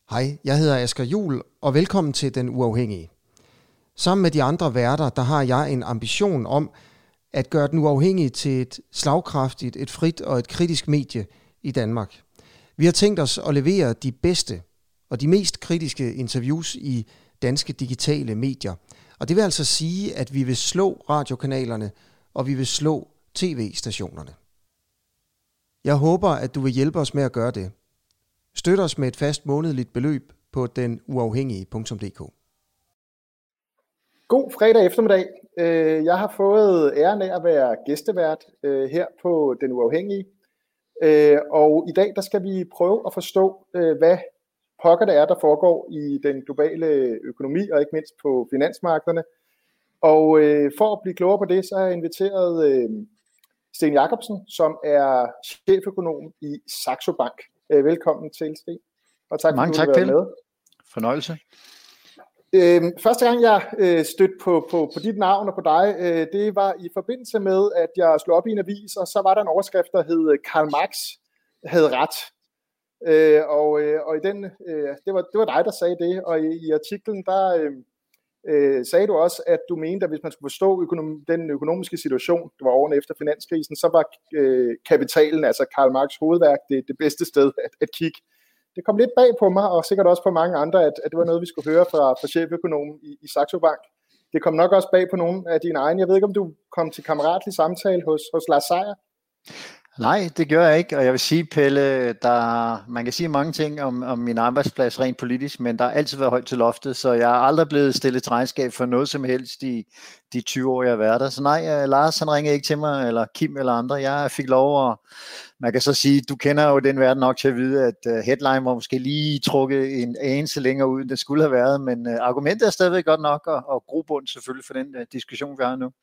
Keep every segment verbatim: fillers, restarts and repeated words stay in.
Hej, jeg hedder Asger Juhl, og velkommen til Den Uafhængige. Sammen med de andre værter, der har jeg en ambition om at gøre Den Uafhængige til et slagkraftigt, et frit og et kritisk medie i Danmark. Vi har tænkt os at levere de bedste og de mest kritiske interviews i danske digitale medier. Og det vil altså sige, at vi vil slå radiokanalerne, og vi vil slå tv-stationerne. Jeg håber, at du vil hjælpe os med at gøre det. Støt os med et fast månedligt beløb på den uafhængige punktum d k. God fredag eftermiddag. Jeg har fået æren af at være gæstevært her på Den Uafhængige. Og i dag der skal vi prøve at forstå, hvad pokker det er, der foregår i den globale økonomi, og ikke mindst på finansmarkederne. Og for at blive klogere på det, så har jeg inviteret Sten Jacobsen, som er cheføkonom i Saxo Bank. Velkommen til, Sten. Og tak, Mange for, tak, du vil være med. Fornøjelse. Øhm, første gang, jeg øh, stødte på, på, på dit navn og på dig, øh, det var i forbindelse med, at jeg slog op i en avis, og så var der en overskrift, der hed Karl Marx havde ret. Øh, og, øh, og i den, øh, det, var, det var dig, der sagde det, og i, i artiklen, der øh, øh, sagde du også, at du mente, at hvis man skulle forstå økonom, den økonomiske situation, det var årene efter finanskrisen, så var øh, kapitalen, altså Karl Marx' hovedværk, det, det bedste sted at, at kigge. Det kom lidt bag på mig, og sikkert også på mange andre, at, at det var noget, vi skulle høre fra, fra cheføkonomen i, i Saxo Bank. Det kom nok også bag på nogle af dine egne. Jeg ved ikke, om du kom til kammeratlig samtale hos, hos Lars Seier? Nej, det gør jeg ikke, og jeg vil sige, Pelle, der, man kan sige mange ting om, om min arbejdsplads rent politisk, men der har altid været højt til loftet, så jeg er aldrig blevet stillet til regnskab for noget som helst i de tyve år, jeg har været der. Så nej, Lars han ringede ikke til mig, eller Kim eller andre. Jeg fik lov, og man kan så sige, du kender jo den verden nok til at vide, at headline var måske lige trukket en anelse længere ud, end det skulle have været, men argumentet er stadigvæk godt nok, og, og grobund selvfølgelig for den diskussion, vi har nu.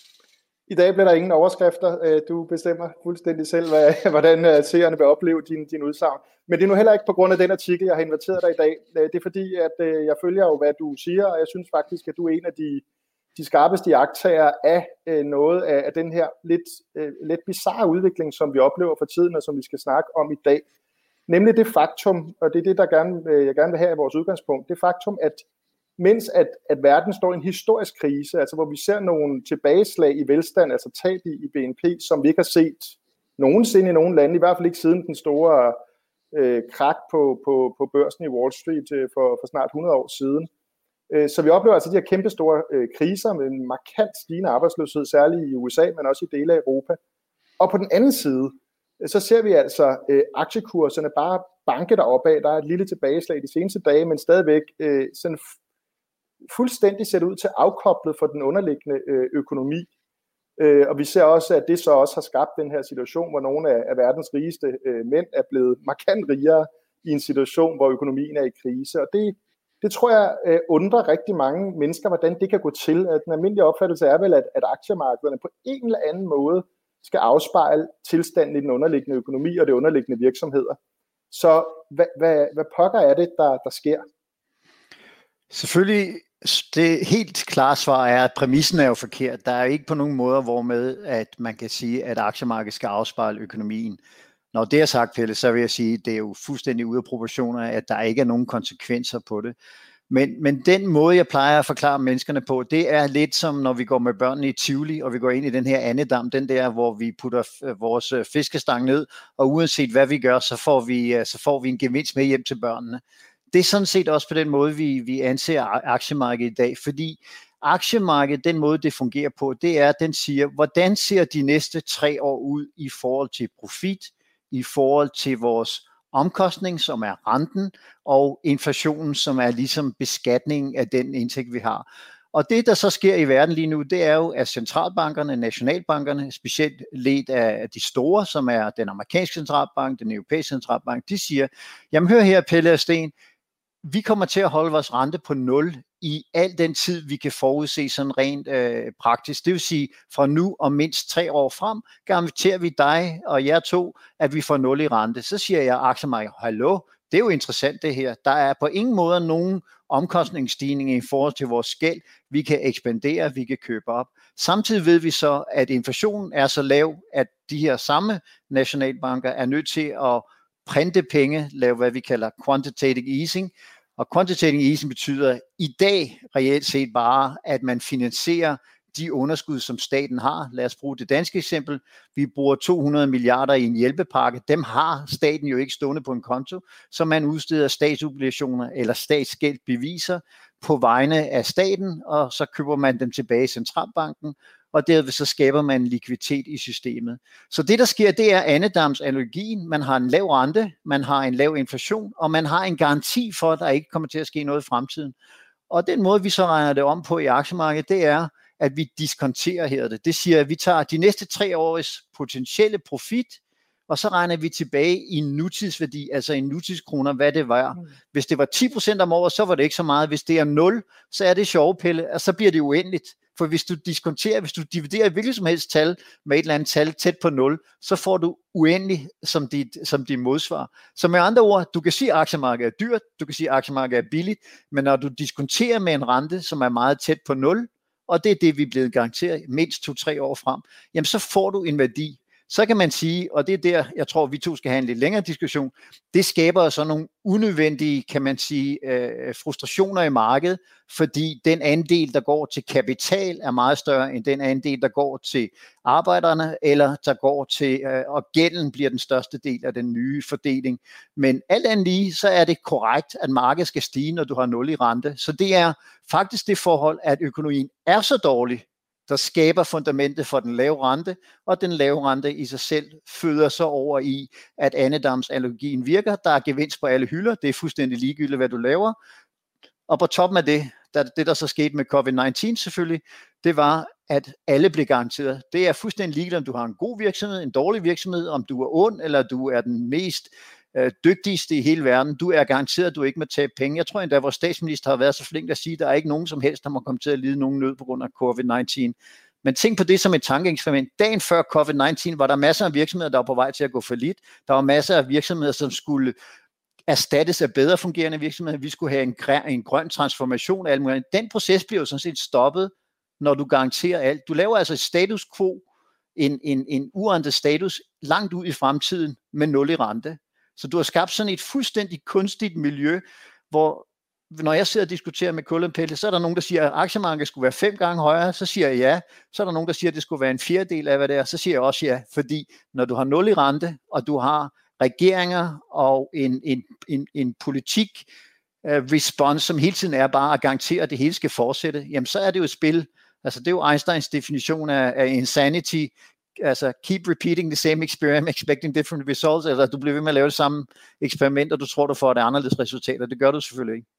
I dag bliver der ingen overskrifter. Du bestemmer fuldstændig selv, hvordan seerne vil opleve din, din udsagn. Men det er nu heller ikke på grund af den artikel, jeg har inviteret dig i dag. Det er fordi, at jeg følger jo, hvad du siger, og jeg synes faktisk, at du er en af de, de skarpeste iagttagere af noget af, af den her lidt, lidt bizarre udvikling, som vi oplever for tiden, og som vi skal snakke om i dag. Nemlig det faktum, og det er det, der gerne, jeg gerne vil have i vores udgangspunkt, det faktum, at mens at, at verden står i en historisk krise, altså hvor vi ser nogle tilbageslag i velstand, altså tab i, i B N P, som vi ikke har set nogensinde i nogen lande, i hvert fald ikke siden den store øh, krak på, på, på børsen i Wall Street øh, for, for snart hundrede år siden. Øh, så vi oplever altså de her kæmpe store øh, kriser med en markant stigende arbejdsløshed, særligt i U S A, men også i dele af Europa. Og på den anden side, øh, så ser vi altså øh, aktiekurserne bare banke deropad. Der er et lille tilbageslag de seneste dage, men stadigvæk øh, sådan fuldstændig set ud til afkoblet for den underliggende øh, økonomi. Øh, og vi ser også, at det så også har skabt den her situation, hvor nogle af, af verdens rigeste øh, mænd er blevet markant rigere i en situation, hvor økonomien er i krise. Og det, det tror jeg øh, undrer rigtig mange mennesker, hvordan det kan gå til. At den almindelige opfattelse er vel, at, at aktiemarkederne på en eller anden måde skal afspejle tilstanden i den underliggende økonomi og de underliggende virksomheder. Så hvad, hvad, hvad pokker er det, der, der sker? Selvfølgelig, det helt klare svar er, at præmissen er jo forkert. Der er ikke på nogen måder, hvormed at man kan sige, at aktiemarkedet skal afspejle økonomien. Når det er sagt, Pelle, så vil jeg sige, at det er jo fuldstændig ude af proportioner, at der ikke er nogen konsekvenser på det. Men, men den måde, jeg plejer at forklare menneskerne på, det er lidt som, når vi går med børnene i Tivoli, og vi går ind i den her andedam, den der, hvor vi putter vores fiskestang ned, og uanset hvad vi gør, så får vi, så får vi en gevinst med hjem til børnene. Det er sådan set også på den måde, vi, vi anser aktiemarkedet i dag, fordi aktiemarkedet, den måde det fungerer på, det er, at den siger, hvordan ser de næste tre år ud i forhold til profit, i forhold til vores omkostning, som er renten, og inflationen, som er ligesom beskatningen af den indtægt, vi har. Og det, der så sker i verden lige nu, det er jo, at centralbankerne, nationalbankerne, specielt ledt af de store, som er den amerikanske centralbank, den europæiske centralbank, de siger, jamen hør her, Pelle og Sten, vi kommer til at holde vores rente på nul i al den tid, vi kan forudse sådan rent øh, praktisk. Det vil sige, fra nu og mindst tre år frem, garanterer vi dig og jer to, at vi får nul i rente. Så siger jeg aktiemarkedet, hallo, det er jo interessant det her. Der er på ingen måde nogen omkostningsstigning i forhold til vores gæld. Vi kan ekspandere, vi kan købe op. Samtidig ved vi så, at inflationen er så lav, at de her samme nationalbanker er nødt til at printe penge, lave hvad vi kalder quantitative easing. Og quantitative easing betyder i dag reelt set bare, at man finansierer de underskud, som staten har. Lad os bruge det danske eksempel. Vi bruger to hundrede milliarder i en hjælpepakke. Dem har staten jo ikke stående på en konto, så man udsteder statsobligationer eller statsgældbeviser på vegne af staten, og så køber man dem tilbage i centralbanken, og derved så skaber man likviditet i systemet. Så det, der sker, det er andedamsanalogien. Man har en lav rente, man har en lav inflation, og man har en garanti for, at der ikke kommer til at ske noget i fremtiden. Og den måde, vi så regner det om på i aktiemarkedet, det er, at vi diskonterer her det. Det siger, at vi tager de næste tre års potentielle profit, og så regner vi tilbage i nutidsværdi, altså i nutidskroner, hvad det var. Mm. Hvis det var ti procent om året, så var det ikke så meget. Hvis det er nul, så er det sjove, Pelle, og så bliver det uendeligt. For hvis du diskonterer, hvis du dividerer hvilket som helst tal med et eller andet tal tæt på nul, så får du uendelig som dit, som dit modsvar. Så med andre ord, du kan sige, at aktiemarkedet er dyrt, du kan sige, at aktiemarkedet er billigt, men når du diskonterer med en rente, som er meget tæt på nul, og det er det, vi er blevet garanteret mindst to-tre år frem, jamen så får du en værdi. Så kan man sige, og det er der, jeg tror, vi to skal have en lidt længere diskussion, det skaber så nogle unødvendige, kan man sige, øh, frustrationer i markedet, fordi den andel, der går til kapital, er meget større end den andel, der går til arbejderne, eller der går til, øh, og gælden bliver den største del af den nye fordeling. Men alt andet lige, så er det korrekt, at markedet skal stige, når du har nul i rente. Så det er faktisk det forhold, at økonomien er så dårlig, der skaber fundamentet for den lave rente, og den lave rente i sig selv føder så over i, at andedamsanalogien virker. Der er gevinst på alle hylder, det er fuldstændig ligegyldigt, hvad du laver. Og på toppen af det, der, det der så skete med covid nitten selvfølgelig, det var, at alle blev garanteret. Det er fuldstændig ligegyldigt, om du har en god virksomhed, en dårlig virksomhed, om du er ond, eller du er den mest øh, dygtigste i hele verden. Du er garanteret, at du ikke må tabe penge. Jeg tror endda, at vores statsminister har været så flink at sige, at der er ikke nogen som helst, der må komme til at lide nogen nød på grund af covid nitten. Men tænk på det som et tankeeksperiment. Dagen før covid nitten var der masser af virksomheder, der var på vej til at gå fallit. Der var masser af virksomheder, som skulle erstattes af bedre fungerende virksomheder. Vi skulle have en, en grøn transformation af alt muligt. Den proces bliver jo sådan set stoppet, når du garanterer alt. Du laver altså et status quo, en, en, en urentet status, langt ud i fremtiden med nul i rente. Så du har skabt sådan et fuldstændig kunstigt miljø, hvor når jeg sidder og diskuterer med Kullen Pelle, så er der nogen, der siger, at aktiemarkedet skulle være fem gange højere, så siger jeg ja. Så er der nogen, der siger, at det skulle være en fjerdedel af, hvad det er, så siger jeg også ja. Fordi når du har nul i rente, og du har regeringer og en, en, en, en politik uh, response, som hele tiden er bare at garantere, at det hele skal fortsætte, jamen så er det jo et spil. Altså det er jo Einsteins definition af, af insanity, altså keep repeating the same experiment, expecting different results, eller du bliver ved med at lave det samme eksperiment, og du tror, du får det anderledes resultater. Det gør du selvfølgelig ikke.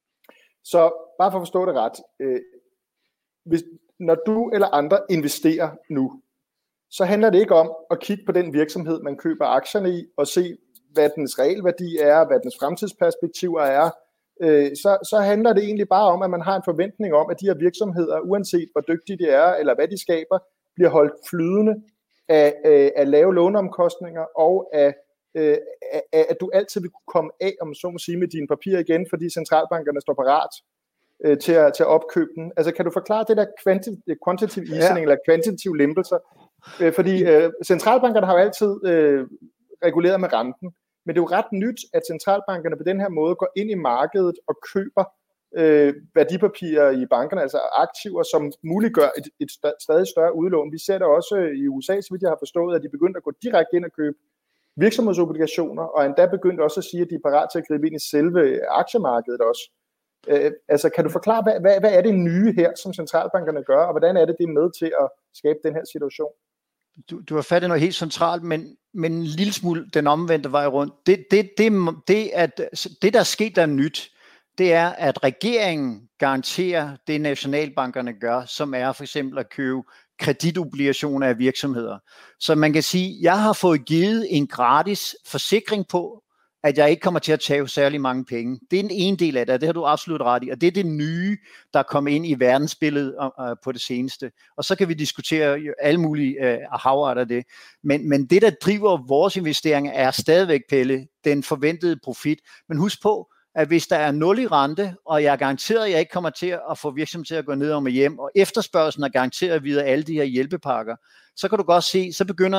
Så bare for at forstå det ret, øh, hvis, når du eller andre investerer nu, så handler det ikke om at kigge på den virksomhed, man køber aktierne i, og se, hvad dens realværdi er, hvad dens fremtidsperspektiver er. Øh, så, så handler det egentlig bare om, at man har en forventning om, at de her virksomheder, uanset hvor dygtige de er, eller hvad de skaber, bliver holdt flydende af, af, af lave låneomkostninger, og af, af, af, at du altid vil kunne komme af, om så må sige, med dine papirer igen, fordi centralbankerne står parat øh, til, at, til at opkøbe den. Altså kan du forklare det der quantitative easing, ja, eller kvantitative lempelser? Øh, fordi øh, centralbankerne har jo altid øh, reguleret med renten, men det er jo ret nyt, at centralbankerne på den her måde går ind i markedet og køber øh, værdipapirer i bankerne, altså aktiver, som muliggør et, et stadig større udlån. Vi ser det også i U S A, så vidt jeg har forstået, at de begyndte at gå direkte ind og købe virksomhedsobligationer, og endda begyndte også at sige, at de er parat til at gribe ind i selve aktiemarkedet også. Øh, altså kan du forklare, hvad, hvad, hvad er det nye her, som centralbankerne gør, og hvordan er det, det er med til at skabe den her situation? Du, du har fat i noget helt centralt, men, men en lille smule den omvendte vej rundt. Det, det, det, det, at, det, der er sket, der er nyt, det er, at regeringen garanterer det, nationalbankerne gør, som er for eksempel at købe kreditobligationer af virksomheder. Så man kan sige, at jeg har fået givet en gratis forsikring på, at jeg ikke kommer til at tage særlig mange penge. Det er den ene del af det, det har du absolut ret i, og det er det nye, der er kommet ind i verdensbilledet uh, på det seneste. Og så kan vi diskutere alle mulige uh, havart af det. Men, men det, der driver vores investeringer, er stadigvæk, Pelle, den forventede profit. Men husk på, at hvis der er nul i rente, og jeg er garanteret, at jeg ikke kommer til at få virksomheden til at gå ned og med hjem, og efterspørgselen er garanteret videre alle de her hjælpepakker, så kan du godt se, så begynder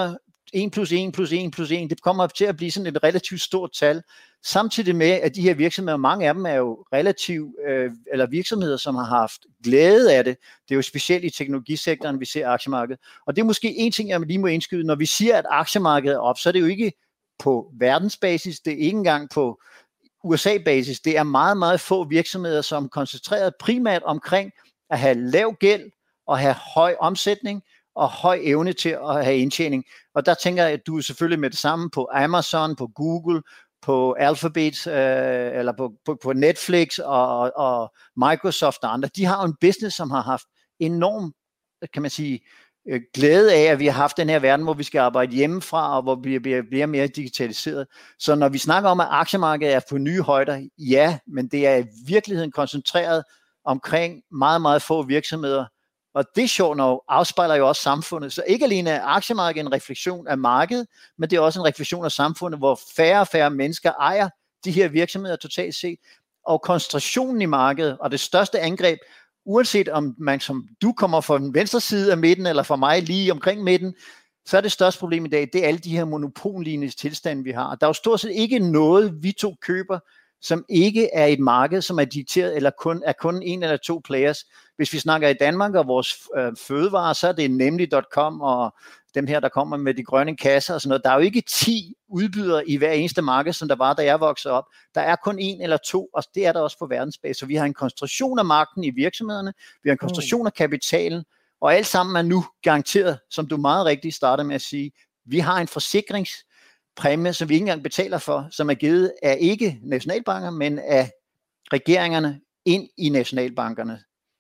en plus en plus en plus en, det kommer til at blive sådan et relativt stort tal, samtidig med, at de her virksomheder, mange af dem er jo relativt, øh, eller virksomheder, som har haft glæde af det. Det er jo specielt i teknologisektoren, vi ser aktiemarkedet. Og det er måske en ting, jeg lige må indskyde. Når vi siger, at aktiemarkedet er op, så er det jo ikke på verdensbasis, det er ikke engang på U S A-basis. Det er meget, meget få virksomheder, som er koncentreret primært omkring at have lav gæld og have høj omsætning og høj evne til at have indtjening. Og der tænker jeg, at du er selvfølgelig med det samme på Amazon, på Google, på Alphabet, øh, eller på, på, på Netflix og, og Microsoft og andre. De har jo en business, som har haft enorm, kan man sige, glæde af, at vi har haft den her verden, hvor vi skal arbejde hjemmefra, og hvor vi bliver, bliver mere digitaliseret. Så når vi snakker om, at aktiemarkedet er på nye højder, ja, men det er i virkeligheden koncentreret omkring meget, meget få virksomheder. Og det sjovt nok afspejler jo også samfundet. Så ikke alene er aktiemarkedet en refleksion af markedet, men det er også en refleksion af samfundet, hvor færre og færre mennesker ejer de her virksomheder totalt set. Og koncentrationen i markedet, og det største angreb, uanset om man som du kommer fra den venstre side af midten, eller fra mig lige omkring midten, så er det største problem i dag, det er alle de her monopollignende tilstande, vi har. Der er jo stort set ikke noget, vi to køber, som ikke er et marked, som er dikteret, eller kun, er kun en eller to players. Hvis vi snakker i Danmark og vores øh, fødevarer, så er det nemlig punktum com og dem her, der kommer med de grønne kasser og sådan noget. Der er jo ikke ti udbydere i hver eneste marked, som der var, da jeg voksede op. Der er kun en eller to, og det er der også på verdensbasis. Så vi har en koncentration af magten i virksomhederne, vi har en koncentration af kapitalen, og alt sammen er nu garanteret, som du meget rigtigt startede med at sige, vi har en forsikringspræmie, som vi ikke engang betaler for, som er givet af ikke nationalbanker, men af regeringerne ind i nationalbankerne.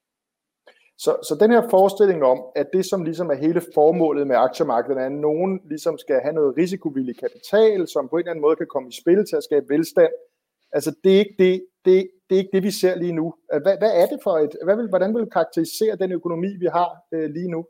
Så, så den her forestilling om, at det som ligesom er hele formålet med aktiemarkedet, er, at nogen ligesom skal have noget risikovillig kapital, som på en eller anden måde kan komme i spil til at skabe velstand, altså det er ikke det, det, det, er ikke det vi ser lige nu. Hvad, hvad er det for et, hvad vil, hvordan vil du karakterisere den økonomi, vi har øh, lige nu?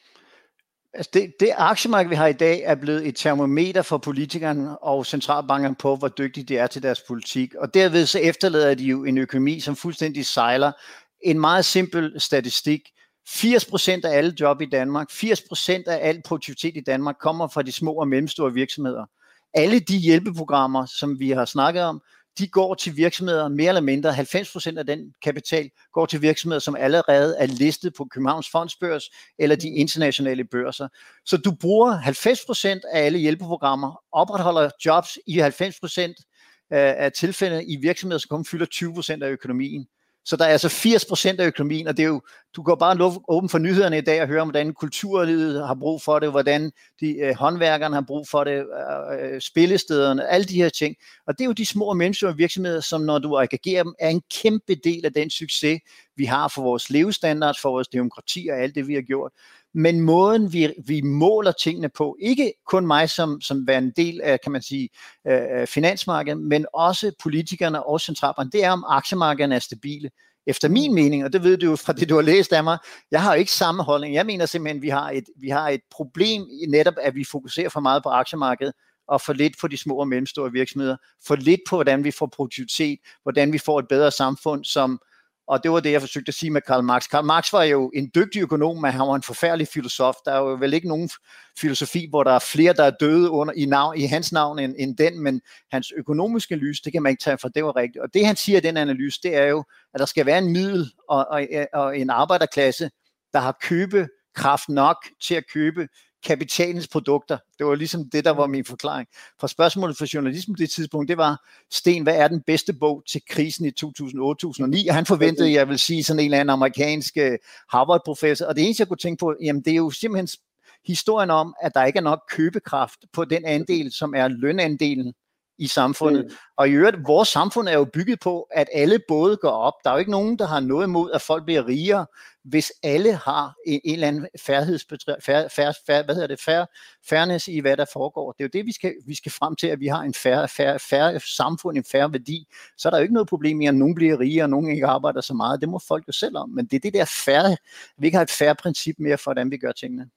Altså det, det aktiemarked, vi har i dag, er blevet et termometer for politikerne og centralbankerne på, hvor dygtige de er til deres politik. Og derved så efterlader de jo en økonomi, som fuldstændig sejler. En meget simpel statistik. firs procent af alle job i Danmark, firs procent af al produktivitet i Danmark kommer fra de små og mellemstore virksomheder. Alle de hjælpeprogrammer, som vi har snakket om, de går til virksomheder mere eller mindre. halvfems procent af den kapital går til virksomheder, som allerede er listet på Københavns Fondsbørs eller de internationale børser. Så du bruger halvfems procent af alle hjælpeprogrammer, opretholder jobs i halvfems procent af tilfældene i virksomheder, som kun fylder tyve procent af økonomien. Så der er altså firs procent af økonomien, og det er jo, du går bare åben for nyhederne i dag og høre om, hvordan kulturlivet har brug for det, hvordan de øh, håndværkerne har brug for det, øh, spillestederne, alle de her ting. Og det er jo de små og mellemstore virksomheder, som når du aggregerer dem, er en kæmpe del af den succes, vi har for vores levestandard, for vores demokrati og alt det, vi har gjort. Men måden, vi, vi måler tingene på, ikke kun mig som, som er en del af, kan man sige, øh, finansmarkedet, men også politikerne og centralbankerne, det er, om aktiemarkederne er stabile. Efter min mening, og det ved du jo fra det, du har læst af mig, jeg har jo ikke samme holdning. Jeg mener simpelthen, at vi har et, vi har et problem i netop, at vi fokuserer for meget på aktiemarkedet, og for lidt på de små og mellemstore virksomheder, for lidt på, hvordan vi får produktivitet, hvordan vi får et bedre samfund, som og det var det, jeg forsøgte at sige med Karl Marx. Karl Marx var jo en dygtig økonom, men han var en forfærdelig filosof. Der er jo vel ikke nogen filosofi, hvor der er flere, der er døde under, i, navn, i hans navn end, end den, men hans økonomiske analyse, det kan man ikke tage for, det var rigtigt. Og det, han siger i den analyse, det er jo, at der skal være en middel og, og, og en arbejderklasse, der har købekraft nok til at købe kapitalens produkter. Det var ligesom det, der var min forklaring. For spørgsmålet for journalismen på det tidspunkt, det var, Sten, hvad er den bedste bog til krisen i to tusind otte til to tusind ni? Og han forventede, jeg vil sige, sådan en eller anden amerikansk Harvard-professor. Og det eneste, jeg kunne tænke på, jamen det er jo simpelthen historien om, at der ikke er nok købekraft på den andel, som er lønandelen i samfundet. Mm. Og i øvrigt, vores samfund er jo bygget på, at alle både går op. Der er jo ikke nogen, der har noget imod, at folk bliver rigere, hvis alle har en, en eller anden færdighedsbetræ- fær, fær, fær, hvad hedder det, fær, fairness i, hvad der foregår. Det er jo det, vi skal, vi skal frem til, at vi har en færre, færre, færre samfund, en færre værdi. Så er der jo ikke noget problem i, at nogen bliver rigere, og nogen ikke arbejder så meget. Det må folk jo selv om. Men det er det der færre, vi ikke har et færre princip mere for, hvordan vi gør tingene.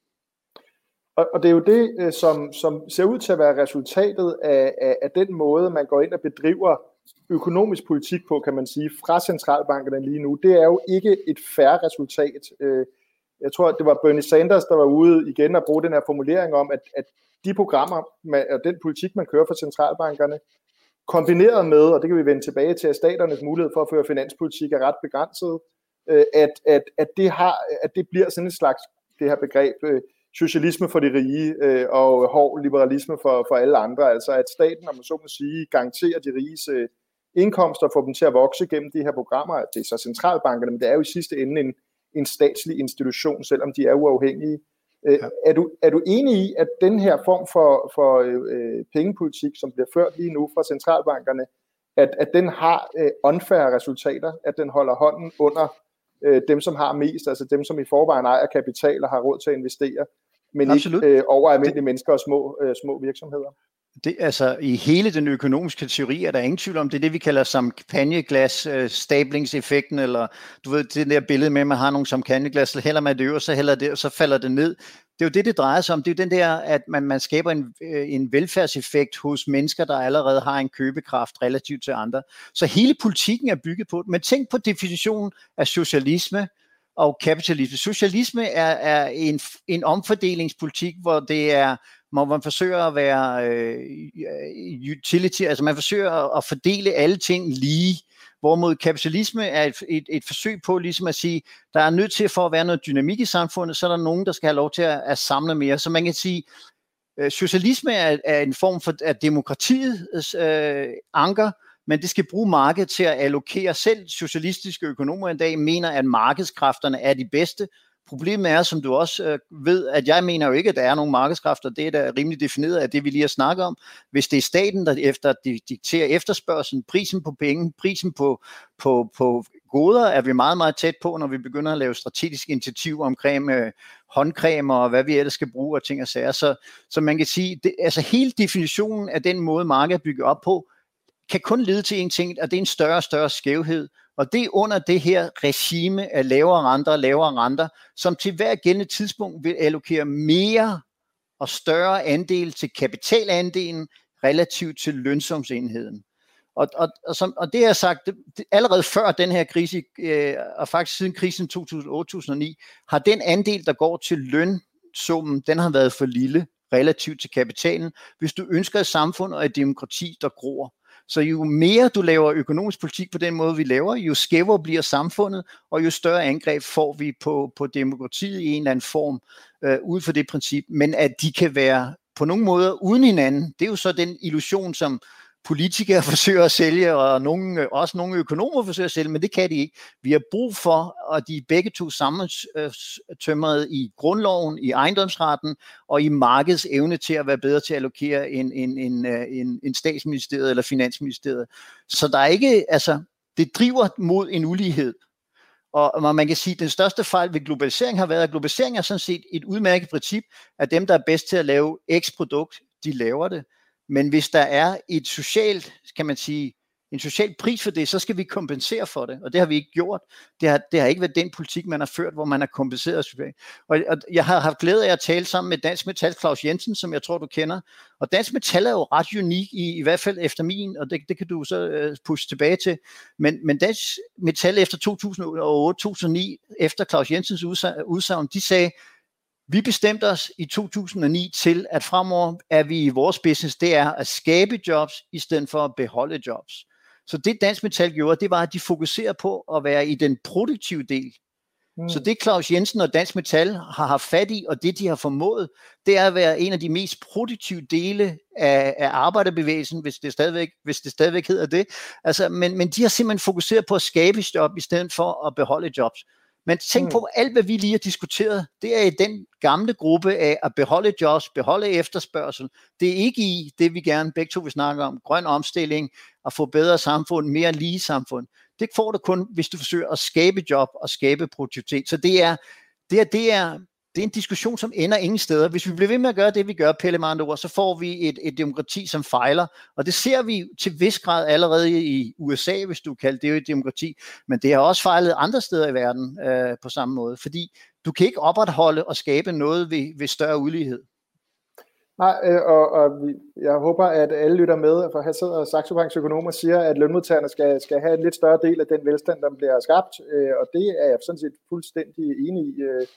Og det er jo det, som, som ser ud til at være resultatet af, af, af den måde, man går ind og bedriver økonomisk politik på, kan man sige, fra centralbankerne lige nu. Det er jo ikke et fair resultat. Jeg tror, det var Bernie Sanders, der var ude igen og bruge den her formulering om, at, at de programmer og den politik, man kører for centralbankerne, kombineret med, og det kan vi vende tilbage til, at staternes mulighed for at føre finanspolitik er ret begrænset, at, at, at, det, har, at det bliver sådan et slags, det her begreb, socialisme for de rige og hård liberalisme for, for alle andre, altså at staten, om man så må sige, garanterer de riges indkomster og får dem til at vokse gennem de her programmer. Det er så centralbankerne, men det er jo i sidste ende en, en statslig institution, selvom de er uafhængige. Ja. Er, du, er du enig i, at den her form for, for øh, pengepolitik, som bliver ført lige nu fra centralbankerne, at, at den har øh, unfair resultater, at den holder hånden under øh, dem, som har mest, altså dem, som i forvejen ejer kapital og har råd til at investere, men Absolut. ikke øh, over almindelige mennesker og små, øh, små virksomheder? Det, altså, i hele den økonomiske teori er der ingen tvivl om, det er det, vi kalder champagneglas øh, stablingseffekten, eller du ved, det der billede med, at man har nogle champagneglas, så hælder man det øver, så hælder det, og så falder det ned. Det er jo det, det drejer sig om. Det er jo den der, at man, man skaber en, øh, en velfærdseffekt hos mennesker, der allerede har en købekraft relativt til andre. Så hele politikken er bygget på det. Men tænk på definitionen af socialisme og kapitalisme. Socialisme er, er en, en omfordelingspolitik, hvor det er hvor man forsøger at være øh, utility, altså man forsøger at fordele alle ting lige, hvorimod kapitalisme er et, et, et forsøg på ligesom at sige, der er nødt til for at være noget dynamik i samfundet, så er der nogen, der skal have lov til at, at samle mere. Så man kan sige, øh, socialisme er, er en form for at demokratiets øh, anker, men det skal bruge markedet til at allokere. Selv socialistiske økonomer i dag mener, at markedskræfterne er de bedste. Problemet er, som du også øh, ved, at jeg mener jo ikke, at der er nogen markedskræfter. Det er da rimelig defineret af det, vi lige har snakket om. Hvis det er staten, der efter dikterer efterspørgselen, prisen på penge, prisen på, på, på goder, er vi meget, meget tæt på, når vi begynder at lave strategiske initiativer omkring øh, håndcremer og hvad vi ellers skal bruge og ting og sager. Så, så man kan sige, det, altså hele definitionen af den måde, markedet bygger op på, kan kun lede til en ting, at det er en større og større skævhed. Og det er under det her regime af lavere renter og lavere renter, som til hver gældende tidspunkt vil allokere mere og større andel til kapitalandelen relativt til lønsomsenheden. Og, og, og, som, og det har jeg sagt, det, det, allerede før den her krise, øh, og faktisk siden krisen to tusind og otte til to tusind og ni, har den andel, der går til lønsummen, den har været for lille relativt til kapitalen, hvis du ønsker et samfund og et demokrati, der gror. Så jo mere du laver økonomisk politik på den måde, vi laver, jo skævere bliver samfundet, og jo større angreb får vi på, på demokratiet i en eller anden form, øh, ud for det princip. Men at de kan være på nogle måder uden hinanden, det er jo så den illusion, som politikere forsøger at sælge, og nogle, også nogle økonomer forsøger at sælge, men det kan de ikke. Vi har brug for, at de er begge to sammentømret i grundloven, i ejendomsretten og i markedets evne til at være bedre til at allokere en, en, en, en, en statsministeriet eller finansministeriet. Så der er ikke, altså, det driver mod en ulighed. Og man kan sige, at den største fejl ved globalisering har været, at globalisering er sådan set et udmærket princip, at dem, der er bedst til at lave X-produkt, de laver det. Men hvis der er et socialt, kan man sige, en social pris for det, så skal vi kompensere for det, og det har vi ikke gjort. Det har, det har ikke været den politik, man har ført, hvor man har kompenseret. Og, og jeg har haft glæde af at tale sammen med Dansk Metal Claus Jensen, som jeg tror, du kender. Og Dansk Metal er jo ret unik, i, i hvert fald efter min, og det, det kan du så uh, pushe tilbage til. Men, men Dansk Metal efter to tusind og otte til to tusind og ni, efter Claus Jensens udsagn, de sagde, vi bestemte os i to tusind og ni til, at fremover er vi i vores business, det er at skabe jobs, i stedet for at beholde jobs. Så det Dansk Metal gjorde, det var, at de fokuserer på at være i den produktive del. Mm. Så det Claus Jensen og Dansk Metal har haft fat i, og det de har formået, det er at være en af de mest produktive dele af, af arbejderbevægelsen, hvis det, stadigvæk, hvis det stadigvæk hedder det. Altså, men, men de har simpelthen fokuseret på at skabe job, i stedet for at beholde jobs. Men tænk mm. på, alt hvad vi lige har diskuteret, det er i den gamle gruppe af at beholde jobs, beholde efterspørgsel. Det er ikke i det, vi gerne begge to vil snakke om, grøn omstilling, at få bedre samfund, mere lige samfund. Det får du kun, hvis du forsøger at skabe job og skabe produktivitet. Så det er, det er, det er, det er en diskussion, som ender ingen steder. Hvis vi bliver ved med at gøre det, vi gør, Pelle med andre ord, så får vi et, et demokrati, som fejler. Og det ser vi til vis grad allerede i U S A, hvis du kalder det jo et demokrati. Men det har også fejlet andre steder i verden øh, på samme måde. Fordi du kan ikke opretholde og skabe noget ved, ved større ulighed. Nej, øh, og, og jeg håber, at alle lytter med, for her sidder Saxo Banks økonomer og siger, at lønmodtagerne skal, skal have en lidt større del af den velstand, der bliver skabt. Øh, og det er jeg sådan set fuldstændig enig i. Øh,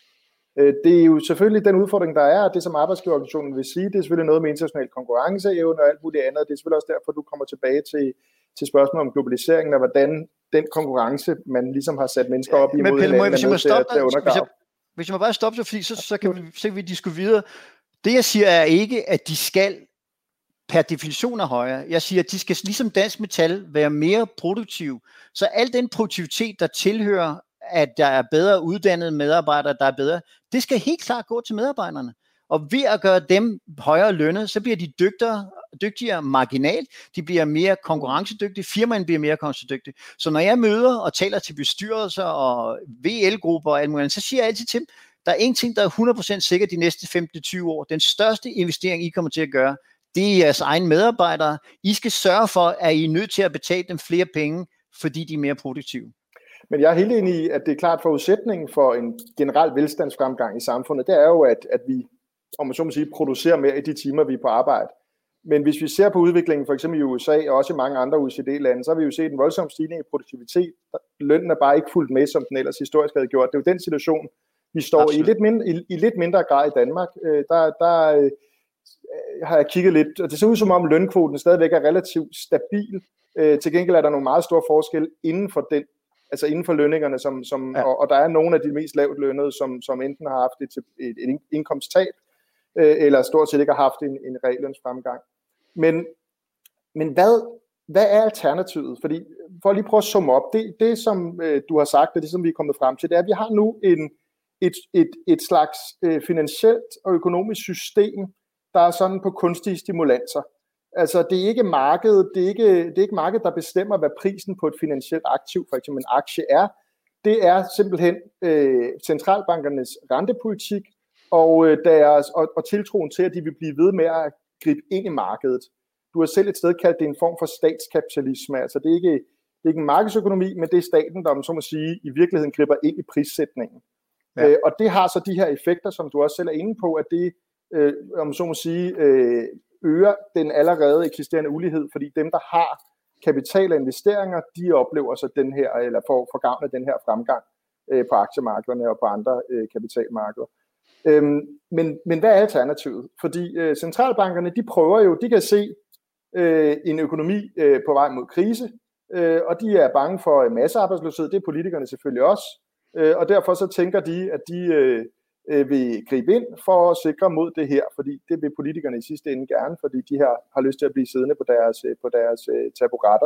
Det er jo selvfølgelig den udfordring, der er, og det som arbejdsgiverorganisationen vil sige, det er selvfølgelig noget med international konkurrenceevne og alt muligt andet. Det er selvfølgelig også derfor, du kommer tilbage til, til spørgsmålet om globaliseringen, og hvordan den konkurrence, man ligesom har sat mennesker op imod hinanden, er nødt til at undergrave. Hvis jeg må bare stoppe, så, fordi så, så, kan vi, så kan vi diskutere videre. Det jeg siger er ikke, at de skal per definition er højere. Jeg siger, at de skal ligesom Dansk Metal være mere produktive. Så al den produktivitet, der tilhører, at der er bedre uddannede medarbejdere, der er bedre, det skal helt klart gå til medarbejderne. Og ved at gøre dem højere lønnet, så bliver de dygtigere, dygtigere marginalt, de bliver mere konkurrencedygtige, firmaen bliver mere konkurrencedygtige. Så når jeg møder og taler til bestyrelser og V L-grupper og alt muligt, så siger jeg altid til dem, der er en ting, der er hundrede procent sikkert de næste femten til tyve år. Den største investering, I kommer til at gøre, det er jeres egne medarbejdere. I skal sørge for, at I er nødt til at betale dem flere penge, fordi de er mere produktive. Men jeg er helt enig i, at det er klart forudsætningen for en generel velstandsfremgang i samfundet, det er jo, at, at vi, om man så må sige, producerer mere i de timer, vi er på arbejde. Men hvis vi ser på udviklingen for eksempel i U S A og også i mange andre O E C D-lande, så har vi jo set en voldsom stigning i produktivitet. Lønnen er bare ikke fuldt med, som den ellers historisk havde gjort. Det er jo den situation, vi står i lidt, mindre, i, i lidt mindre grad i Danmark. Der, der har jeg kigget lidt, og det ser ud som om lønkvoten stadigvæk er relativt stabil. Til gengæld er der nogle meget store forskelle inden for den, altså inden for lønningerne, som, som, ja. og, og der er nogle af de mest lavt lønnede, som, som enten har haft et, et, et indkomsttab, øh, eller stort set ikke har haft en, en reallønsfremgang. Men, men hvad, hvad er alternativet? Fordi, for at lige prøve at summe op, det, det som øh, du har sagt, og det som vi er kommet frem til, det er, at vi har nu en, et, et, et slags øh, finansielt og økonomisk system, der er sådan på kunstige stimulanser. Altså, det er ikke markedet, det er ikke, det er ikke markedet, der bestemmer, hvad prisen på et finansielt aktiv, for eksempel en aktie, er. Det er simpelthen øh, centralbankernes rentepolitik og, øh, deres, og, og tiltroen til, at de vil blive ved med at gribe ind i markedet. Du har selv et sted kaldt det en form for statskapitalisme. Altså, det er ikke, det er ikke en markedsøkonomi, men det er staten, der, så må sige, i virkeligheden griber ind i prissætningen. Ja. Øh, og det har så de her effekter, som du også selv er inde på, at det, øh, om så må sige, øh, øger den allerede eksisterende ulighed, fordi dem, der har kapital og investeringer, de oplever så den her, eller får, får gavn af den her fremgang øh, på aktiemarkederne og på andre øh, kapitalmarkeder. Øhm, men, men hvad er alternativet? Fordi øh, centralbankerne, de prøver jo, de kan se øh, en økonomi øh, på vej mod krise, øh, og de er bange for massearbejdsløshed, det er politikerne selvfølgelig også, øh, og derfor så tænker de, at de øh, vil gribe ind for at sikre mod det her, fordi det vil politikerne i sidste ende gerne, fordi de her har lyst til at blive siddende på deres, på deres taburetter.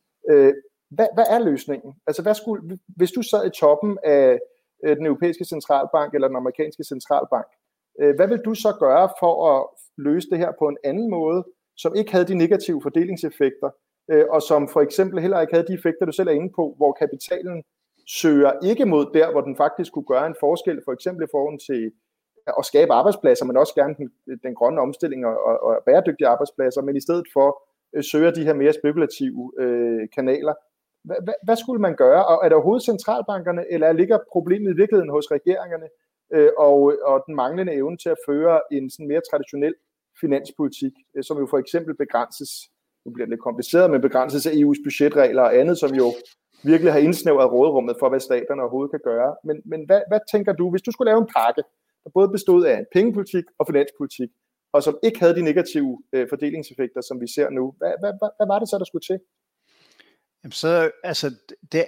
Hvad, hvad er løsningen? Altså, hvad skulle, hvis du sad i toppen af den europæiske centralbank eller den amerikanske centralbank, hvad vil du så gøre for at løse det her på en anden måde, som ikke havde de negative fordelingseffekter, og som for eksempel heller ikke havde de effekter, du selv er inde på, hvor kapitalen søger ikke mod der, hvor den faktisk kunne gøre en forskel, for eksempel i forhold til at skabe arbejdspladser, men også gerne den, den grønne omstilling og, og, og bæredygtige arbejdspladser, men i stedet for øh, søger de her mere spekulative øh, kanaler. H- h- hvad skulle man gøre? Og er det overhovedet centralbankerne, eller ligger problemet i virkeligheden hos regeringerne øh, og, og den manglende evne til at føre en sådan mere traditionel finanspolitik, øh, som jo for eksempel begrænses, nu bliver det lidt kompliceret, men begrænses af E U's budgetregler og andet, som jo virkelig har indsnævret råderummet for, hvad staterne overhovedet kan gøre. Men, men hvad, hvad tænker du, hvis du skulle lave en pakke, der både bestod af en pengepolitik og finanspolitik, og som ikke havde de negative øh, fordelingseffekter, som vi ser nu, hvad, hvad, hvad, hvad var det så, der skulle til? Jamen så, altså, det,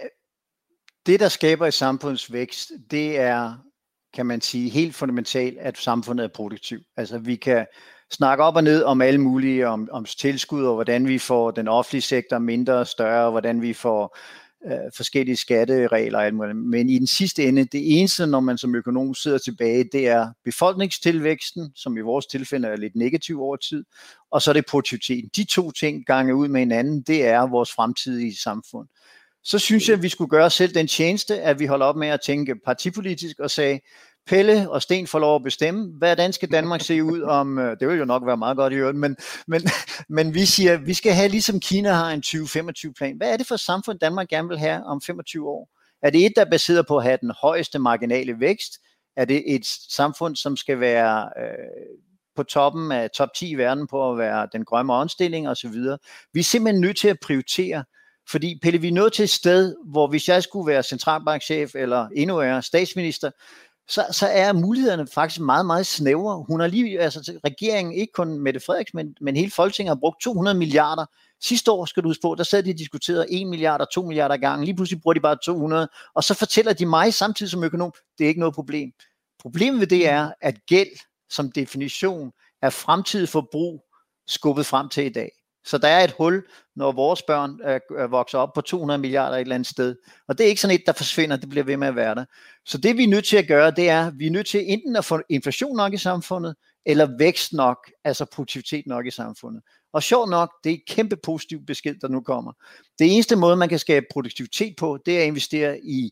det, der skaber et samfunds vækst, det er, kan man sige, helt fundamentalt, at samfundet er produktivt. Altså, vi kan snakke op og ned om alle mulige, om, om tilskud, og hvordan vi får den offentlige sektor mindre og større, hvordan vi får øh, forskellige skatteregler og alt muligt. Men i den sidste ende, det eneste, når man som økonom sidder tilbage, det er befolkningstilvæksten, som i vores tilfælde er lidt negativ over tid, og så er det produktiviteten. De to ting gange ud med hinanden, det er vores fremtidige samfund. Så synes jeg, at vi skulle gøre selv den tjeneste, at vi holder op med at tænke partipolitisk og sige, Pelle og Sten får lov at bestemme, hvordan skal Danmark se ud om, det vil jo nok være meget godt i øvrigt, men, men, men vi siger, vi skal have ligesom Kina har en tyve femogtyve plan. Hvad er det for et samfund, Danmark gerne vil have om femogtyve år? Er det et, der er baseret på at have den højeste marginale vækst? Er det et samfund, som skal være øh, på toppen af top ti i verden på at være den grønne omstilling osv.? Vi er simpelthen nødt til at prioritere. Fordi Pelle, vi er nået til et sted, hvor hvis jeg skulle være centralbankchef eller endnu værre statsminister, så, så er mulighederne faktisk meget, meget snævre. Hun har lige, altså regeringen, ikke kun Mette Frederiksen, men, men hele Folketinget har brugt to hundrede milliarder. Sidste år, skal du huske på, der sad de og diskuterede en milliard og to milliarder gange. Lige pludselig bruger de bare to hundrede, og så fortæller de mig samtidig som økonom, det er ikke noget problem. Problemet ved det er, at gæld som definition er fremtidig forbrug skubbet frem til i dag. Så der er et hul, når vores børn øh, vokser op på to hundrede milliarder et eller andet sted. Og det er ikke sådan et, der forsvinder, det bliver ved med at være der. Så det vi er nødt til at gøre, det er, vi er nødt til enten at få inflation nok i samfundet, eller vækst nok, altså produktivitet nok i samfundet. Og sjovt nok, det er et kæmpe positiv besked, der nu kommer. Det eneste måde, man kan skabe produktivitet på, det er at investere i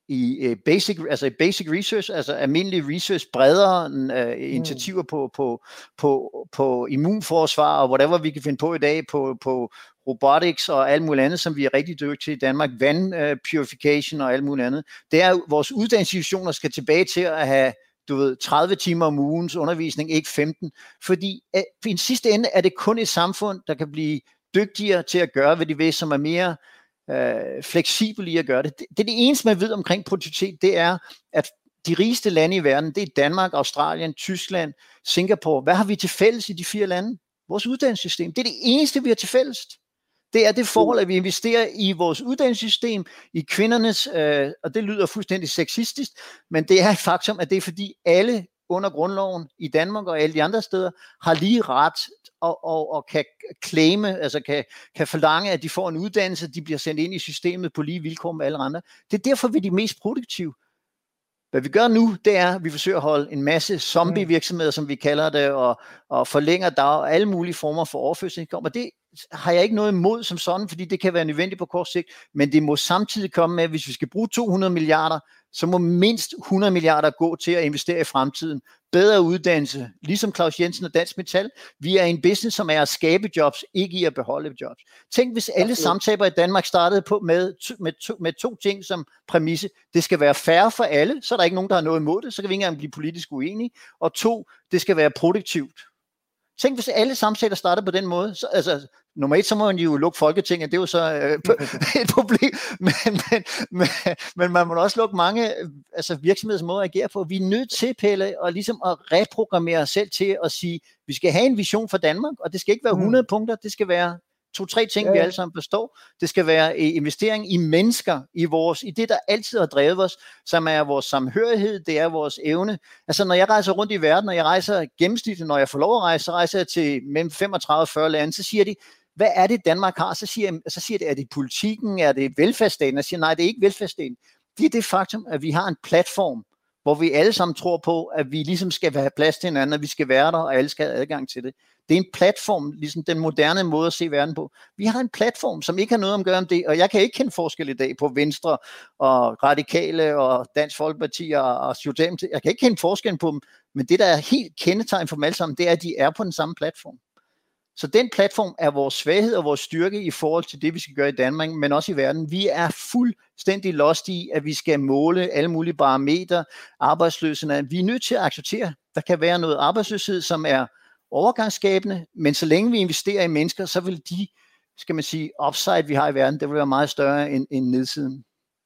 i uh, basic, altså basic research, altså almindelig research, bredere uh, initiativer mm. på, på, på, på immunforsvar og whatever vi kan finde på i dag, på, på robotics og alt muligt andet, som vi er rigtig dygtige til i Danmark, vand uh, purification og alt muligt andet. Det er, at vores uddannelsesinstitutioner skal tilbage til at have, du ved, tredive timer om ugens undervisning, ikke femten, fordi uh, i den sidste ende er det kun et samfund, der kan blive dygtigere til at gøre, hvad de vil, som er mere Øh, fleksibel i at gøre det. det. Det er det eneste, man ved omkring produktivitet, det er, at de rigeste lande i verden, det er Danmark, Australien, Tyskland, Singapore. Hvad har vi til fælles i de fire lande? Vores uddannelsessystem. Det er det eneste, vi har til fælles. Det er det forhold, at vi investerer i vores uddannelsessystem, i kvindernes, øh, og det lyder fuldstændig sexistisk, men det er et faktum, at det er fordi alle under grundloven i Danmark og alle de andre steder har lige ret og, og, og kan claime, altså kan, kan forlange, at de får en uddannelse, de bliver sendt ind i systemet på lige vilkår med alle andre. Det er derfor, vi er de mest produktive. Hvad vi gør nu, det er, at vi forsøger at holde en masse zombie-virksomheder, som vi kalder det, og, og forlænger der og alle mulige former for overførselsindkomst. Og det har jeg ikke noget imod som sådan, fordi det kan være nødvendigt på kort sigt, men det må samtidig komme med, at hvis vi skal bruge to hundrede milliarder, så må mindst hundrede milliarder gå til at investere i fremtiden. Bedre uddannelse, ligesom Claus Jensen og Dansk Metal. Vi er en business, som er at skabe jobs, ikke i at beholde jobs. Tænk, hvis alle samtaler i Danmark startede på med, med, to, med to ting som præmisse. Det skal være fair for alle, så er der ikke nogen, der har noget imod det, så kan vi ikke engang blive politisk uenige. Og to, det skal være produktivt. Tænk, hvis alle samtaler starter på den måde. Så, altså, nummer et, så må man jo lukke Folketinget. Det er jo så øh, et problem. Men, men, men, men man må også lukke mange altså, virksomheders måde at agere på. Vi er nødt til, Pelle, og ligesom at reprogrammere os selv til at sige, vi skal have en vision for Danmark, og det skal ikke være hundrede mm. punkter. Det skal være to-tre ting, ja. vi alle sammen forstår. Det skal være investering i mennesker, i vores, i det, der altid har drevet os, som er vores samhørighed, det er vores evne. Altså, når jeg rejser rundt i verden, og jeg rejser gennemsnitligt, når jeg får lov at rejse, så rejser jeg til mellem femogtredive og fyrre lande, så siger de, hvad er det, Danmark har? Så siger, jeg, så siger det, er det politikken, er det velfærdsstaten? Jeg siger, nej, det er ikke velfærdsstaten. Det er det faktum, at vi har en platform, hvor vi alle sammen tror på, at vi ligesom skal have plads til hinanden, at vi skal være der, og alle skal have adgang til det. Det er en platform, ligesom den moderne måde at se verden på. Vi har en platform, som ikke har noget at gøre om det, og jeg kan ikke kende forskel i dag på Venstre og Radikale og Dansk Folkeparti og, og Socialdemokratiet. Jeg kan ikke kende forskel på dem, men det, der er helt kendetegn for dem alle sammen, det er, at de er på den samme platform. Så den platform er vores svaghed og vores styrke i forhold til det, vi skal gøre i Danmark, men også i verden. Vi er fuldstændig lost i, at vi skal måle alle mulige parametre, arbejdsløsheden. Vi er nødt til at acceptere, der kan være noget arbejdsløshed, som er overgangsskabende, men så længe vi investerer i mennesker, så vil de, skal man sige, upside, vi har i verden, det vil være meget større end, end nedsiden.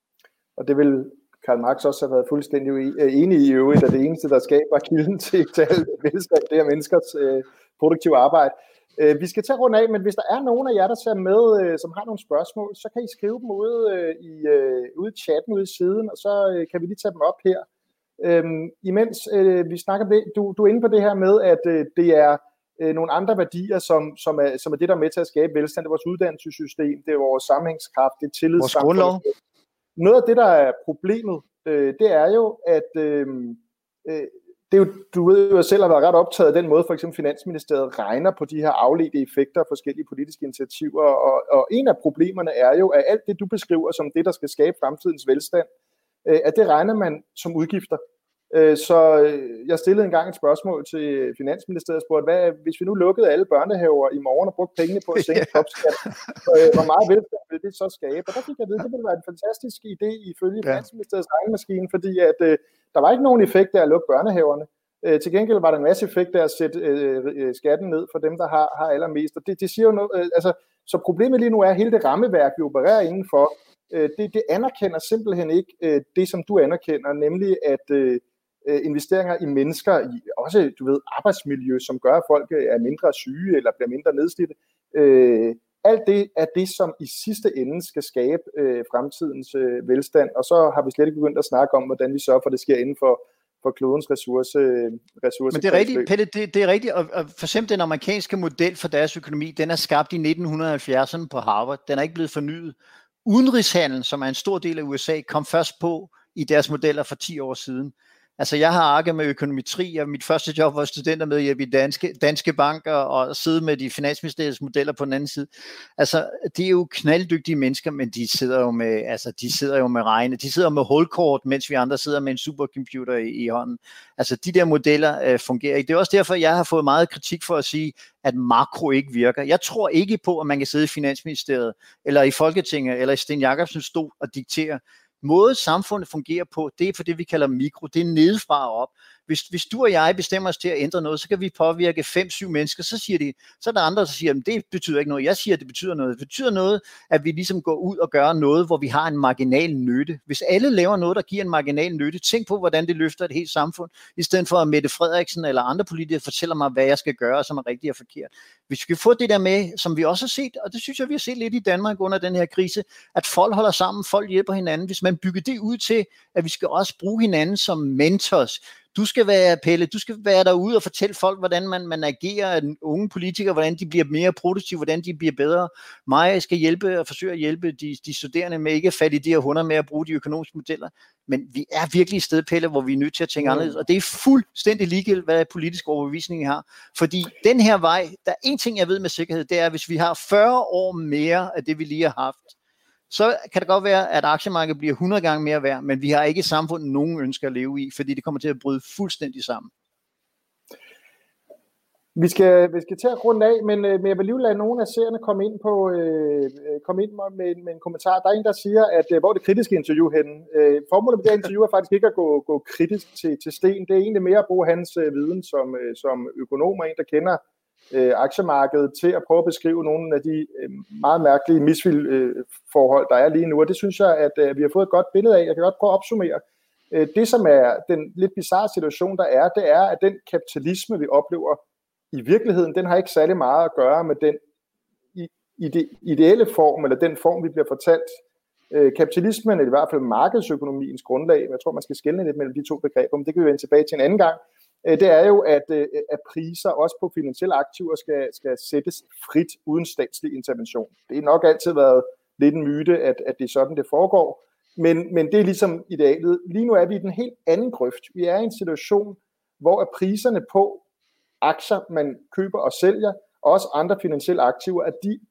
Og det vil Karl Marx også have været fuldstændig enig i øvrigt, at det eneste, der skaber kilden til, til alle velstand, det er menneskers øh, produktive arbejde. Øh, vi skal tage rundt af, men hvis der er nogen af jer, der ser med, øh, som har nogle spørgsmål, så kan I skrive dem ude, øh, i, øh, ude i chatten ude i siden, og så øh, kan vi lige tage dem op her. Øhm, imens øh, vi snakker det, du, du er inde på det her med, at øh, det er øh, nogle andre værdier, som, som, er, som er det, der er med til at skabe velstand. Det er vores uddannelsessystem, det er vores sammenhængskraft, det er tillidssamfund. Noget af det, der er problemet, øh, det er jo, at øh, øh, det er jo, du ved jo selv har været ret optaget af den måde, for eksempel Finansministeriet regner på de her afledte effekter af forskellige politiske initiativer, og, og en af problemerne er jo, at alt det, du beskriver som det, der skal skabe fremtidens velstand, at det regner man som udgifter. Så jeg stillede engang et spørgsmål til Finansministeriet og spurgte, hvad, hvis vi nu lukkede alle børnehaver i morgen og brugte pengene på at sænke topskat, hvor meget velstand ville det så skabe? Og der fik jeg at vide, det ville være en fantastisk idé ifølge Finansministeriets regnemaskine, fordi at, øh, der var ikke nogen effekt af at lukke børnehaverne. Øh, til gengæld var der en masse effekt af at sætte øh, skatten ned for dem, der har, har allermest. Og det, det siger jo noget, øh, altså, så problemet lige nu er, at hele det rammeværk, vi opererer indenfor, øh, det, det anerkender simpelthen ikke øh, det, som du anerkender, nemlig at øh, øh, investeringer i mennesker, i også, du ved, arbejdsmiljø, som gør, at folk er mindre syge eller bliver mindre nedslidte. Øh, alt det er det, som i sidste ende skal skabe øh, fremtidens øh, velstand, og så har vi slet ikke begyndt at snakke om, hvordan vi sørger for, at det sker inden for for klodens ressource, ressource. Men det er rigtigt, Pelle, det, det er rigtigt, og, og for eksempel den amerikanske model for deres økonomi, den er skabt i nitten halvfjerdserne på Harvard, den er ikke blevet fornyet. Udenrigshandel, som er en stor del af U S A, kom først på i deres modeller for ti år siden. Altså jeg har arket med økonometri, og mit første job var studentermedhjælp i danske, danske banker og sidde med de finansministeriets modeller på den anden side. Altså det er jo knalddygtige mennesker, men de sidder jo med, altså de sidder jo med regne, de sidder med holdkort, mens vi andre sidder med en supercomputer i, i hånden. Altså de der modeller øh, fungerer ikke. Det er også derfor, jeg har fået meget kritik for at sige, at makro ikke virker. Jeg tror ikke på, at man kan sidde i Finansministeriet, eller i Folketinget, eller i Sten Jakobsens stol og diktere. Måde samfundet fungerer på, det er for det, vi kalder mikro. Det er nedefra og op. Hvis, hvis du og jeg bestemmer os til at ændre noget, så kan vi påvirke fem syv mennesker, så siger de, så er der andre, der siger, at det betyder ikke noget. Jeg siger, at det betyder noget. Det betyder noget, at vi ligesom går ud og gør noget, hvor vi har en marginal nytte. Hvis alle laver noget, der giver en marginal nytte, tænk på, hvordan det løfter et helt samfund, i stedet for at Mette Frederiksen eller andre politikere fortæller mig, hvad jeg skal gøre, som er rigtigt og forkert. Vi skal få det der med, som vi også har set, og det synes jeg, vi har set lidt i Danmark under den her krise, at folk holder sammen, folk hjælper hinanden. Hvis man bygger det ud til, at vi skal også bruge hinanden som mentors. Du skal være, Pelle, du skal være derude og fortælle folk, hvordan man, man agerer, unge politikere, hvordan de bliver mere produktive, hvordan de bliver bedre. Mig skal hjælpe og forsøge at hjælpe de, de studerende med ikke at falde i de her hunder med at bruge de økonomiske modeller. Men vi er virkelig et sted, Pelle, hvor vi er nødt til at tænke mm. anderledes, og det er fuldstændig ligegyldigt, hvad politisk overbevisning I har. Fordi den her vej, der er en ting, jeg ved med sikkerhed, det er, at hvis vi har fyrre år mere af det, vi lige har haft, så kan det godt være, at aktiemarkedet bliver hundrede gange mere værd, men vi har ikke et samfund, nogen ønsker at leve i, fordi det kommer til at bryde fuldstændig sammen. Vi skal, vi skal til at runde af, men, men jeg vil lige lade nogle af seerne komme ind, på, øh, komme ind med, med en kommentar. Der er en, der siger, at hvor er det kritiske interview henne? Øh, formålet med det interview er faktisk ikke at gå, gå kritisk til, til Sten. Det er egentlig mere at bruge hans øh, viden som, øh, som økonom og en, der kender øh, aktiemarkedet, til at prøve at beskrive nogle af de øh, meget mærkelige misforhold, der er lige nu. Og det synes jeg, at øh, vi har fået et godt billede af. Jeg kan godt prøve at opsummere. Øh, det, som er den lidt bizarre situation, der er, det er, at den kapitalisme, vi oplever i virkeligheden, den har ikke særlig meget at gøre med den ide- ideelle form, eller den form, vi bliver fortalt. Øh, kapitalismen, eller i hvert fald markedsøkonomiens grundlag, jeg tror, man skal skelne lidt mellem de to begreber, men det kan vi vende tilbage til en anden gang, øh, det er jo, at, øh, at priser også på finansielle aktiver skal, skal sættes frit uden statslig intervention. Det har nok altid været lidt en myte, at, at det er sådan, det foregår, men, men det er ligesom idealet. Lige nu er vi i den helt anden grøft. Vi er i en situation, hvor priserne på aktier, man køber og sælger, og også andre finansielle aktiver, at de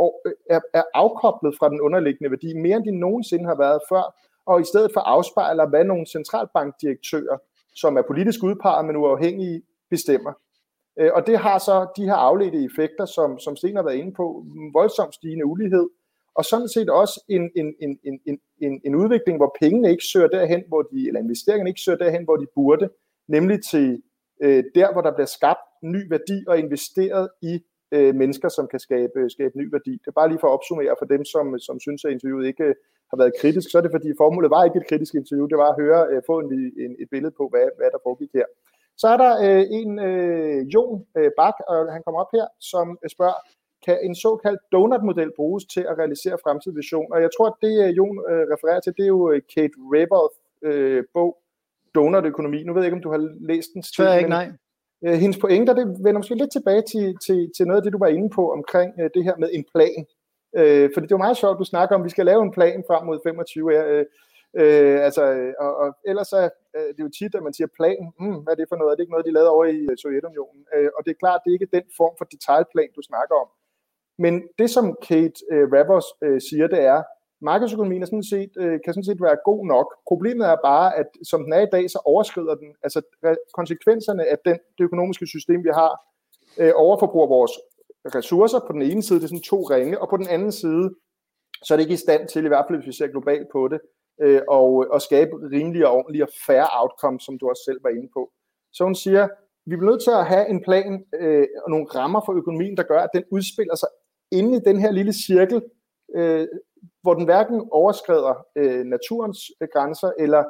er, er afkoblet fra den underliggende værdi, mere end de nogensinde har været før, og i stedet for afspejler, hvad nogle centralbankdirektører, som er politisk udpeget, men uafhængige, bestemmer. Og det har så de her afledte effekter, som, som Sten har været inde på, voldsomt stigende ulighed, og sådan set også en, en, en, en, en, en udvikling, hvor pengene ikke søger derhen, hvor de, eller investeringerne ikke søger derhen, hvor de burde, nemlig til øh, der, hvor der bliver skabt ny værdi og investeret i øh, mennesker, som kan skabe, skabe ny værdi. Det er bare lige for at opsummere for dem, som, som synes, at interviewet ikke har været kritisk, så er det fordi formålet var ikke et kritisk interview, det var at høre, øh, få en, en, et billede på, hvad, hvad der foregik her. Så er der øh, en øh, Jon øh, Bak, og han kommer op her, som spørger, kan en såkaldt donut-model bruges til at realisere fremtidig vision? Og jeg tror, at det Jon øh, refererer til, det er jo Kate Raworth øh, bog, Donut-økonomi. Nu ved jeg ikke, om du har læst den. Tror jeg ikke, nej. Øh, hendes pointer, det vender måske lidt tilbage til, til, til noget af det, du var inde på omkring øh, det her med en plan. Øh, fordi det var meget sjovt, du snakker om, at vi skal lave en plan frem mod femogtyve. Øh, øh, altså, og, og ellers så øh, det er jo tit, at man siger plan. Hmm, hvad er det for noget? Er det ikke noget, de lavede over i Sovjetunionen? Øh, og det er klart, det er ikke den form for detaljplan, du snakker om. Men det, som Kate øh, Raworth øh, siger, det er, markedsøkonomien er sådan set, øh, kan sådan set være god nok. Problemet er bare, at som den er i dag, så overskrider den, altså konsekvenserne af den, det økonomiske system, vi har, øh, overforbruger vores ressourcer på den ene side, det er sådan to ringe, og på den anden side, så er det ikke i stand til, i hvert fald hvis vi ser globalt på det, øh, og, og skabe rimelige og ordentlige og fair outcomes, som du også selv var inde på. Så hun siger, vi bliver nødt til at have en plan øh, og nogle rammer for økonomien, der gør, at den udspiller sig inde i den her lille cirkel, øh, hvor den hverken overskrider øh, naturens øh, grænser, eller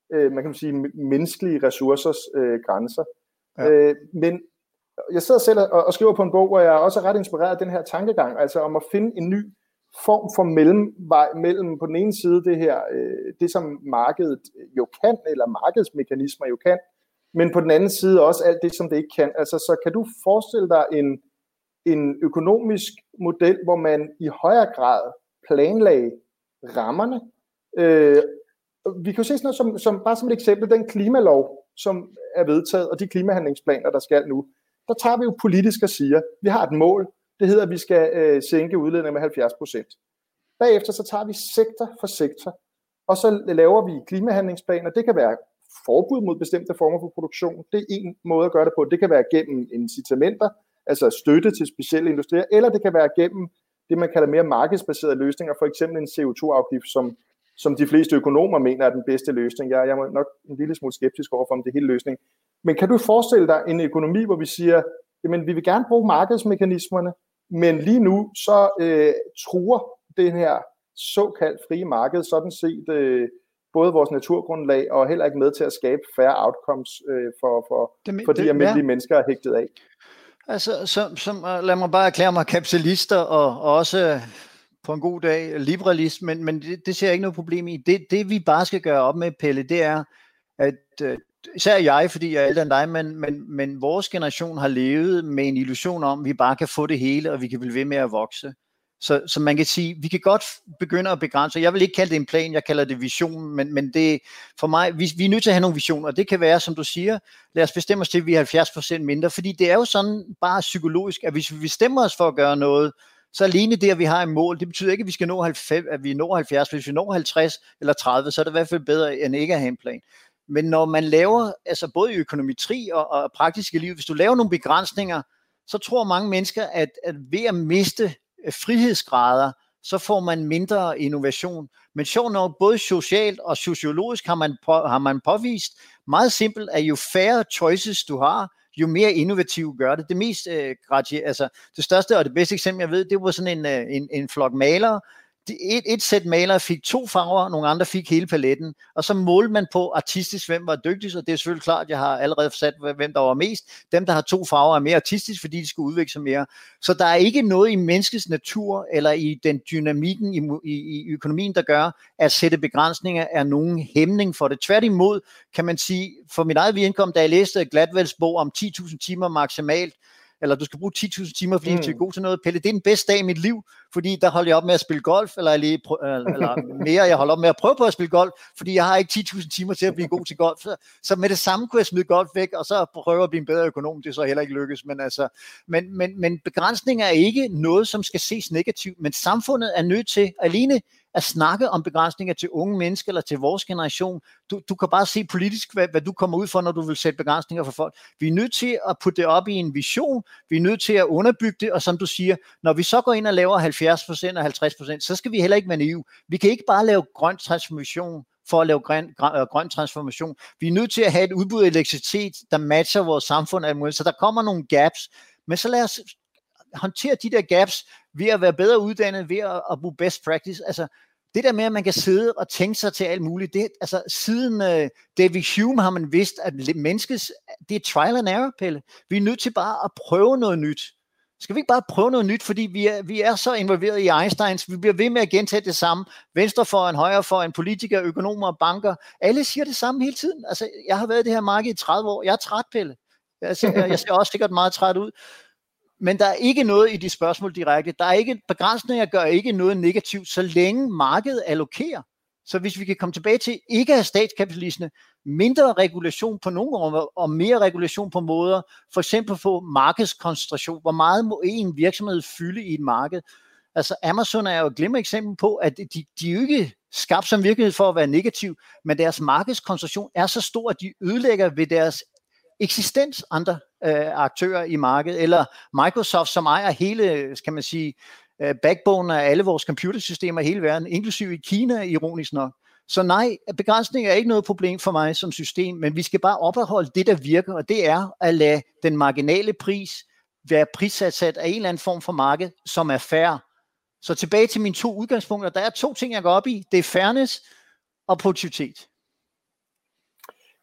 øh, man kan sige, menneskelige ressourcers øh, grænser. Ja. Øh, men jeg sidder selv og, og skriver på en bog, hvor jeg også er ret inspireret af den her tankegang, altså om at finde en ny form for mellemvej mellem på den ene side det her, øh, det som markedet jo kan, eller markedsmekanismer jo kan, men på den anden side også alt det, som det ikke kan. Altså, så kan du forestille dig en, en økonomisk model, hvor man i højere grad planlagde rammerne? Øh, vi kan jo se sådan noget som, som, bare som et eksempel, den klimalov, som er vedtaget, og de klimahandlingsplaner, der skal nu. Der tager vi jo politisk og siger, vi har et mål, det hedder, at vi skal øh, sænke udledningen med halvfjerds procent. Bagefter så tager vi sektor for sektor, og så laver vi klimahandlingsplaner. Det kan være forbud mod bestemte former for produktion. Det er en måde at gøre det på. Det kan være gennem incitamenter, altså støtte til specielle industrier, eller det kan være gennem det, man kalder mere markedsbaserede løsninger, for eksempel en C O to afgift, som, som de fleste økonomer mener er den bedste løsning. Jeg, jeg er nok en lille smule skeptisk overfor, om det er hele løsning. Men kan du forestille dig en økonomi, hvor vi siger, jamen vi vil gerne bruge markedsmekanismerne, men lige nu så øh, truer det her såkaldt frie marked sådan set øh, både vores naturgrundlag og heller ikke med til at skabe fair outcomes øh, for, for, det, for de det, almindelige ja. mennesker er hægtet af. Altså, som, som, lad mig bare erklære mig kapitalister og, og også på en god dag liberalist, men, men det, det ser jeg ikke noget problem i. Det, det vi bare skal gøre op med, Pelle, det er, at øh, især jeg, fordi jeg er ældre end dig, men, men, men vores generation har levet med en illusion om, at vi bare kan få det hele, og vi kan blive ved med at vokse. Så, så man kan sige, vi kan godt begynde at begrænse. Jeg vil ikke kalde det en plan, jeg kalder det vision, men, men det for mig, vi, vi er nødt til at have nogle visioner. Det kan være, som du siger, lad os bestemme os til, at vi er halvfjerds procent mindre, fordi det er jo sådan bare psykologisk, at hvis vi bestemmer os for at gøre noget, så alene det, at vi har et mål, det betyder ikke, at vi skal nå halvfems, at vi når halvfjerds, hvis vi når halvtreds eller tredive, så er det i hvert fald bedre, end ikke at have en plan. Men når man laver, altså både i økonometri og, og praktiske liv, hvis du laver nogle begrænsninger, så tror mange mennesker, at, at ved at miste frihedsgrader, så får man mindre innovation. Men sjovt nok, både socialt og sociologisk har man, på, har man påvist meget simpelt, at jo færre choices du har, jo mere innovativt gør det. Det mest, øh, altså det største og det bedste eksempel, jeg ved, det var sådan en, en, en flok malere. Et, et sæt malere fik to farver, nogle andre fik hele paletten, og så målte man på artistisk, hvem var dygtigst, og det er selvfølgelig klart, jeg har allerede sat, hvem der var mest. Dem, der har to farver, er mere artistisk, fordi de skal udvikle sig mere. Så der er ikke noget i menneskets natur, eller i den dynamikken i, i, i økonomien, der gør, at sætte begrænsninger er nogen hæmning for det. Tværtimod kan man sige, for mit eget vedkommende, da jeg læste Gladwells bog om ti tusind timer maksimalt, eller du skal bruge ti tusind timer, fordi mm. du er god til noget, Pelle, det er den bedste dag i mit liv, fordi der holder jeg op med at spille golf, eller, lige, eller mere, jeg holder op med at prøve på at spille golf, fordi jeg har ikke ti tusind timer til at blive god til golf. Så, så med det samme kunne jeg smide golf væk, og så prøve at blive en bedre økonom, det er så heller ikke lykkes. Men, altså, men, men, men begrænsninger er ikke noget, som skal ses negativt, men samfundet er nødt til alene at snakke om begrænsninger til unge mennesker eller til vores generation. Du, du kan bare se politisk, hvad, hvad du kommer ud for, når du vil sætte begrænsninger for folk. Vi er nødt til at putte det op i en vision, vi er nødt til at underbygge det, og som du siger, når vi så går ind og laver halvfjerds procent og halvtreds procent, så skal vi heller ikke være naive. Vi kan ikke bare lave grøn transformation for at lave grøn, grøn, grøn transformation. Vi er nødt til at have et udbud af elektricitet, der matcher vores samfund, så der kommer nogle gaps, men så lad os håndtere de der gaps ved at være bedre uddannet, ved at, at bruge best practice. Altså, det der med, at man kan sidde og tænke sig til alt muligt, det, altså siden uh, David Hume har man vidst, at menneskets, det er trial and error, Pelle. Vi er nødt til bare at prøve noget nyt. Skal vi ikke bare prøve noget nyt, fordi vi er, vi er så involveret i Einsteins, vi bliver ved med at gentage det samme. Venstre for en højre for en politiker, økonomer og banker. Alle siger det samme hele tiden. Altså, jeg har været i det her marked i tredive år. Jeg er træt, Pelle. Jeg ser, jeg ser også sikkert meget træt ud. Men der er ikke noget i de spørgsmål direkte. Der er ikke, begrænsninger gør ikke noget negativt, så længe markedet allokerer. Så hvis vi kan komme tilbage til ikke at have statskapitalisme, mindre regulation på nogle områder, og mere regulation på måder, for eksempel på markedskoncentration. Hvor meget må en virksomhed fylde i et marked? Altså Amazon er jo et glimrende eksempel på, at de, de er jo ikke skabt som virkelighed for at være negativ, men deres markedskoncentration er så stor, at de ødelægger ved deres eksistens andre øh, aktører i markedet, eller Microsoft, som ejer hele, kan man sige, øh, backbone af alle vores computersystemer i hele verden, inklusive i Kina, ironisk nok. Så nej, begrænsning er ikke noget problem for mig som system, men vi skal bare opretholde det, der virker, og det er at lade den marginale pris være prissat af en eller anden form for marked, som er fair. Så tilbage til mine to udgangspunkter. Der er to ting, jeg går op i. Det er fairness og produktivitet.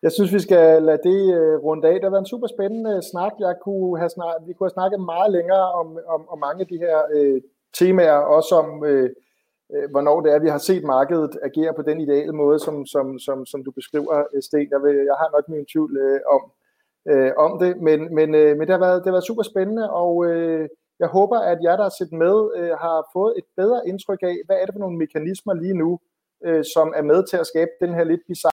Jeg synes, vi skal lade det uh, runde af. Det har været en super spændende snak. Jeg kunne have snak, vi kunne have snakket meget længere om, om, om mange af de her uh, temaer, også om, uh, uh, hvornår det er, vi har set markedet agere på den ideale måde, som, som, som, som du beskriver, Sten. Jeg, vil, jeg har nok min tvivl uh, om, uh, om det, men, men, uh, men det, har været, det har været super spændende, og uh, jeg håber, at jer, der har set med, uh, har fået et bedre indtryk af, hvad er det for nogle mekanismer lige nu, uh, som er med til at skabe den her lidt bizarre